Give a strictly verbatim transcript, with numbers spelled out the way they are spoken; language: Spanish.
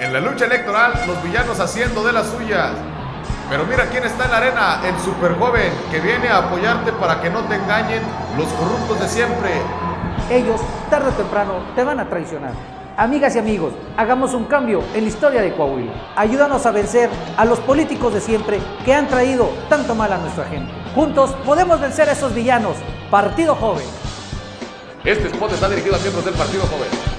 En la lucha electoral, los villanos haciendo de las suyas. Pero mira quién está en la arena, el super joven, que viene a apoyarte para que no te engañen los corruptos de siempre. Ellos, tarde o temprano, te van a traicionar. Amigas y amigos, hagamos un cambio en la historia de Coahuila. Ayúdanos a vencer a los políticos de siempre que han traído tanto mal a nuestra gente. Juntos podemos vencer a esos villanos. Partido Joven. Este spot está dirigido a miembros del Partido Joven.